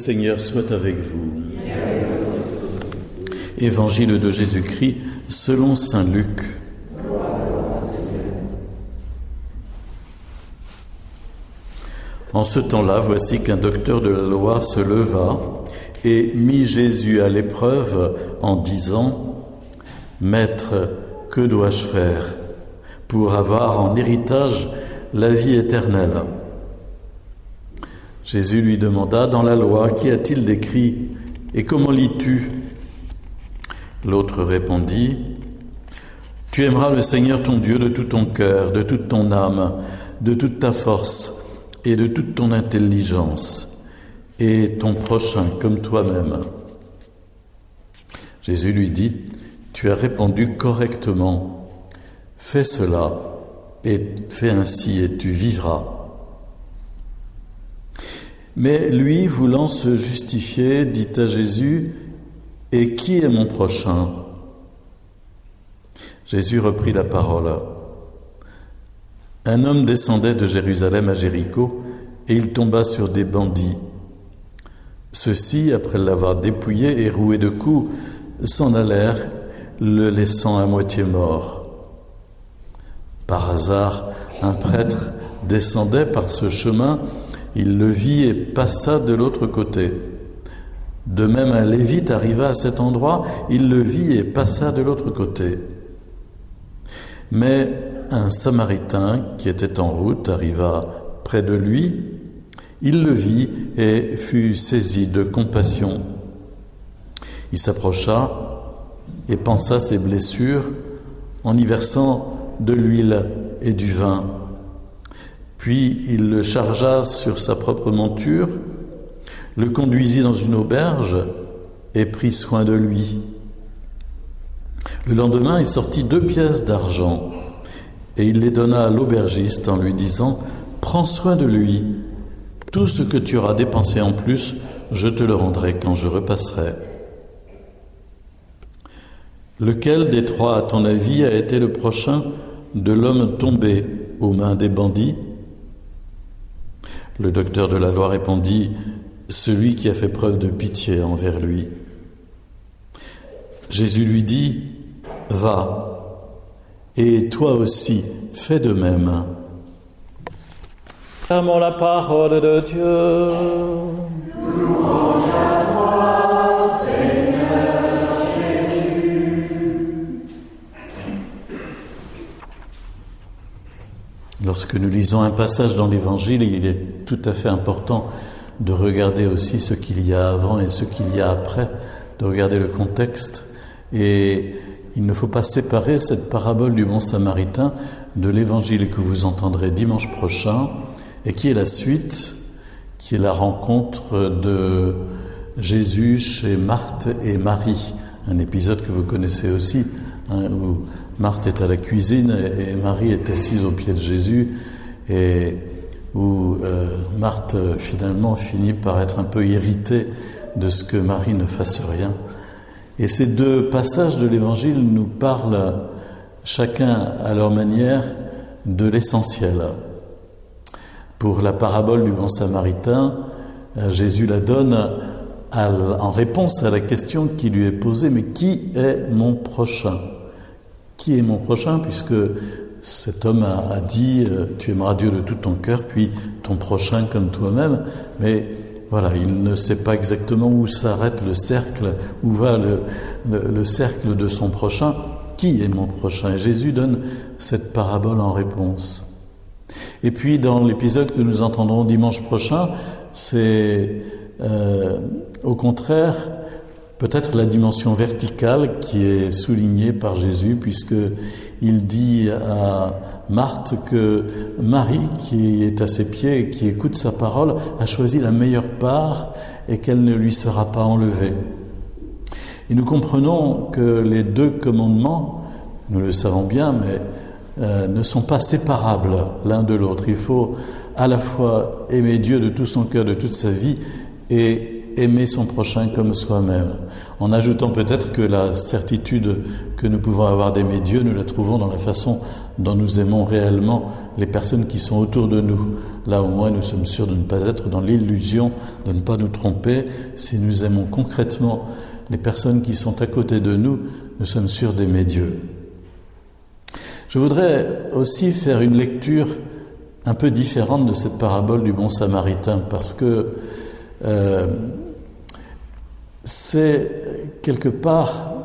Seigneur soit avec vous. Évangile de Jésus-Christ selon saint Luc. En ce temps-là, voici qu'un docteur de la loi se leva et mit Jésus à l'épreuve en disant : « Maître, que dois-je faire pour avoir en héritage la vie éternelle ?» Jésus lui demanda : « Dans la loi, qu'y a-t-il d'écrit et comment lis-tu » L'autre répondit : « Tu aimeras le Seigneur ton Dieu de tout ton cœur, de toute ton âme, de toute ta force et de toute ton intelligence, et ton prochain comme toi-même. » Jésus lui dit : « Tu as répondu correctement. Fais cela et fais ainsi et tu vivras. » Mais lui, voulant se justifier, dit à Jésus : « Et qui est mon prochain ?» Jésus reprit la parole. Un homme descendait de Jérusalem à Jéricho, et il tomba sur des bandits. Ceux-ci, après l'avoir dépouillé et roué de coups, s'en allèrent, le laissant à moitié mort. Par hasard, un prêtre descendait par ce chemin, il le vit et passa de l'autre côté. De même, un lévite arriva à cet endroit, il le vit et passa de l'autre côté. Mais un Samaritain qui était en route arriva près de lui, il le vit et fut saisi de compassion. Il s'approcha et pansa ses blessures en y versant de l'huile et du vin. Puis il le chargea sur sa propre monture, le conduisit dans une auberge et prit soin de lui. Le lendemain, il sortit 2 pièces d'argent et il les donna à l'aubergiste en lui disant : « Prends soin de lui. Tout ce que tu auras dépensé en plus, je te le rendrai quand je repasserai. » Lequel des 3, à ton avis, a été le prochain de l'homme tombé aux mains des bandits ? Le docteur de la loi répondit : « Celui qui a fait preuve de pitié envers lui. » Jésus lui dit : « Va, et toi aussi, fais de même. » Acclamons la parole de Dieu. Louange à toi, Seigneur Jésus. Lorsque nous lisons un passage dans l'Évangile, il est tout à fait important de regarder aussi ce qu'il y a avant et ce qu'il y a après, de regarder le contexte. Et il ne faut pas séparer cette parabole du bon Samaritain de l'Évangile que vous entendrez dimanche prochain, et qui est la suite, qui est la rencontre de Jésus chez Marthe et Marie. Un épisode que vous connaissez aussi, où Marthe est à la cuisine et Marie est assise aux pieds de Jésus, et où Marthe finalement finit par être un peu irritée de ce que Marie ne fasse rien. Et ces 2 passages de l'Évangile nous parlent, chacun à leur manière, de l'essentiel. Pour la parabole du bon Samaritain, Jésus la donne en réponse à la question qui lui est posée : mais qui est mon prochain ? Qui est mon prochain ? Puisque cet homme a dit tu aimeras Dieu de tout ton cœur, puis ton prochain comme toi-même. Mais voilà, il ne sait pas exactement où s'arrête le cercle, où va le cercle de son prochain. Qui est mon prochain ? Et Jésus donne cette parabole en réponse. Et puis dans l'épisode que nous entendrons dimanche prochain, c'est au contraire peut-être la dimension verticale qui est soulignée par Jésus, puisqu'il dit à Marthe que Marie, qui est à ses pieds et qui écoute sa parole, a choisi la meilleure part et qu'elle ne lui sera pas enlevée. Et nous comprenons que les 2 commandements, nous le savons bien, mais ne sont pas séparables l'un de l'autre. Il faut à la fois aimer Dieu de tout son cœur, de toute sa vie, et aimer son prochain comme soi-même. En ajoutant peut-être que la certitude que nous pouvons avoir d'aimer Dieu, nous la trouvons dans la façon dont nous aimons réellement les personnes qui sont autour de nous. Là, au moins, nous sommes sûrs de ne pas être dans l'illusion, de ne pas nous tromper. Si nous aimons concrètement les personnes qui sont à côté de nous, nous sommes sûrs d'aimer Dieu. Je voudrais aussi faire une lecture un peu différente de cette parabole du bon samaritain, parce que c'est quelque part,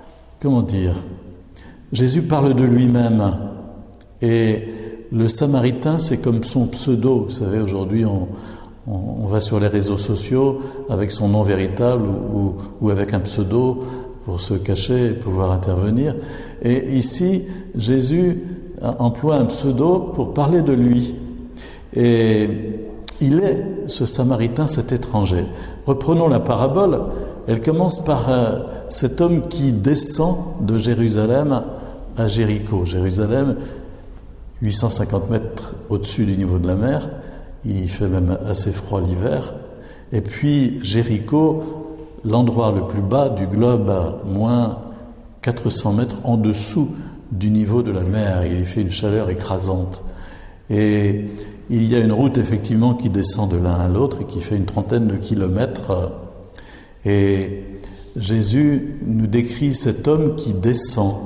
Jésus parle de lui-même, et le samaritain, c'est comme son pseudo. Vous savez, aujourd'hui, on va sur les réseaux sociaux avec son nom véritable ou avec un pseudo pour se cacher et pouvoir intervenir. Et ici, Jésus emploie un pseudo pour parler de lui. Et il est, ce samaritain, cet étranger. Reprenons la parabole. Elle commence par cet homme qui descend de Jérusalem à Jéricho. Jérusalem, 850 mètres au-dessus du niveau de la mer. Il fait même assez froid l'hiver. Et puis Jéricho, l'endroit le plus bas du globe, à moins 400 mètres en dessous du niveau de la mer. Il fait une chaleur écrasante. Et il y a une route effectivement qui descend de l'un à l'autre et qui fait une trentaine de kilomètres. Et Jésus nous décrit cet homme qui descend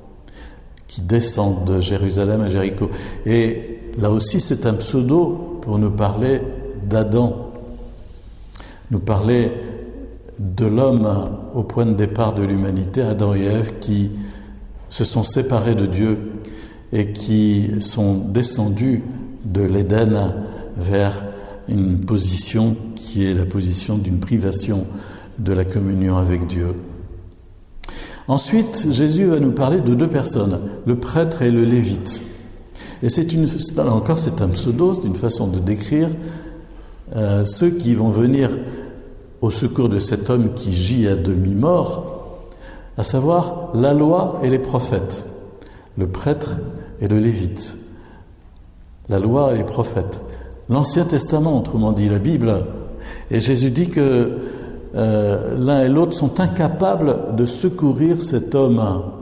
de Jérusalem à Jéricho. Et là aussi, c'est un pseudo pour nous parler d'Adam, nous parler de l'homme au point de départ de l'humanité, Adam et Ève, qui se sont séparés de Dieu et qui sont descendus de l'Éden vers une position qui est la position d'une privation de la communion avec Dieu. Ensuite, Jésus va nous parler de deux personnes, le prêtre et le lévite. Et là encore, c'est un pseudo, c'est une façon de décrire ceux qui vont venir au secours de cet homme qui gît à demi-mort, à savoir la loi et les prophètes, le prêtre et le lévite. La loi et les prophètes. L'Ancien Testament, autrement dit la Bible. Et Jésus dit que l'un et l'autre sont incapables de secourir cet homme.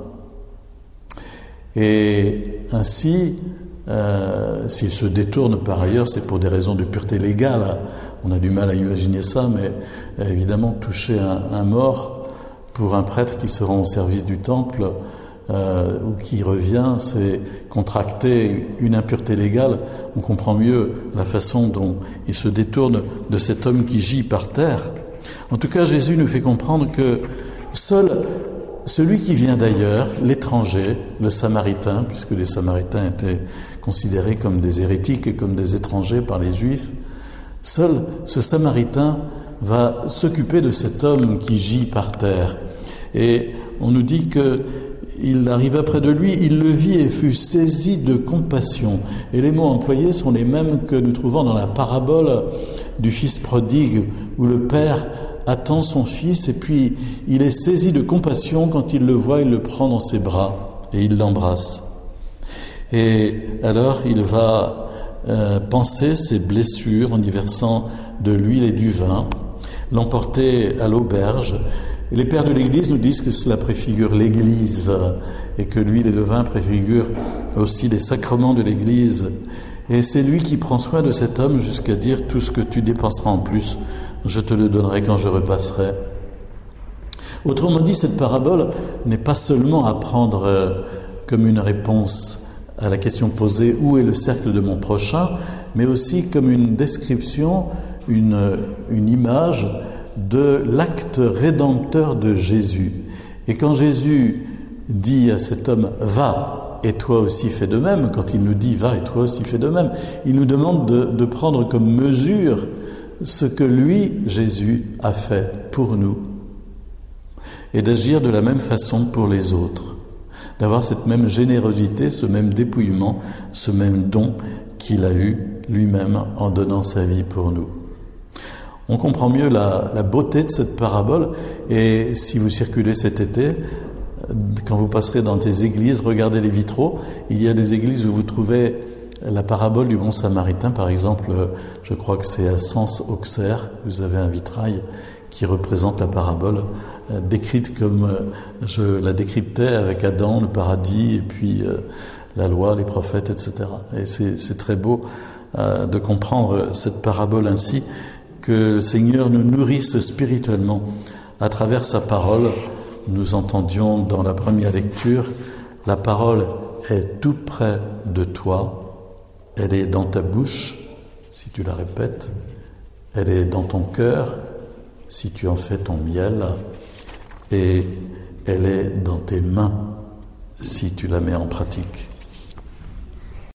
Et ainsi, s'il se détourne par ailleurs, c'est pour des raisons de pureté légale. On a du mal à imaginer ça, mais évidemment, toucher un mort pour un prêtre qui se rend au service du temple ou qui revient, c'est contracter une impureté légale. On comprend mieux la façon dont il se détourne de cet homme qui gît par terre. En tout cas, Jésus nous fait comprendre que seul celui qui vient d'ailleurs, l'étranger, le samaritain, puisque les samaritains étaient considérés comme des hérétiques et comme des étrangers par les juifs, seul ce samaritain va s'occuper de cet homme qui gît par terre. Et on nous dit qu'il arriva près de lui, il le vit et fut saisi de compassion. Et les mots employés sont les mêmes que nous trouvons dans la parabole du fils prodigue, où le père attend son fils et puis il est saisi de compassion. Quand il le voit, il le prend dans ses bras et il l'embrasse. Et alors il va panser ses blessures en y versant de l'huile et du vin, l'emporter à l'auberge. Et les pères de l'Église nous disent que cela préfigure l'Église et que l'huile et le vin préfigurent aussi les sacrements de l'Église. Et c'est lui qui prend soin de cet homme jusqu'à dire « tout ce que tu dépenseras en plus, je te le donnerai quand je repasserai ». Autrement dit, cette parabole n'est pas seulement à prendre comme une réponse à la question posée « où est le cercle de mon prochain ?», mais aussi comme une description, une image de l'acte rédempteur de Jésus. Et quand Jésus dit à cet homme « va », et toi aussi fais de même, quand il nous dit « va » et toi aussi fais de même, il nous demande de prendre comme mesure ce que lui, Jésus, a fait pour nous et d'agir de la même façon pour les autres, d'avoir cette même générosité, ce même dépouillement, ce même don qu'il a eu lui-même en donnant sa vie pour nous. On comprend mieux la beauté de cette parabole, et si vous circulez cet été, quand vous passerez dans des églises, regardez les vitraux. Il y a des églises où vous trouvez La parabole du bon samaritain, par exemple, je crois que c'est à Sens-Auxerre, vous avez un vitrail qui représente la parabole, décrite comme je la décryptais avec Adam, le paradis, et puis la loi, les prophètes, etc. Et c'est très beau de comprendre cette parabole ainsi, que le Seigneur nous nourrisse spirituellement à travers sa parole. Nous entendions dans la première lecture, la parole est tout près de toi, elle est dans ta bouche, si tu la répètes, elle est dans ton cœur, si tu en fais ton miel, et elle est dans tes mains, si tu la mets en pratique.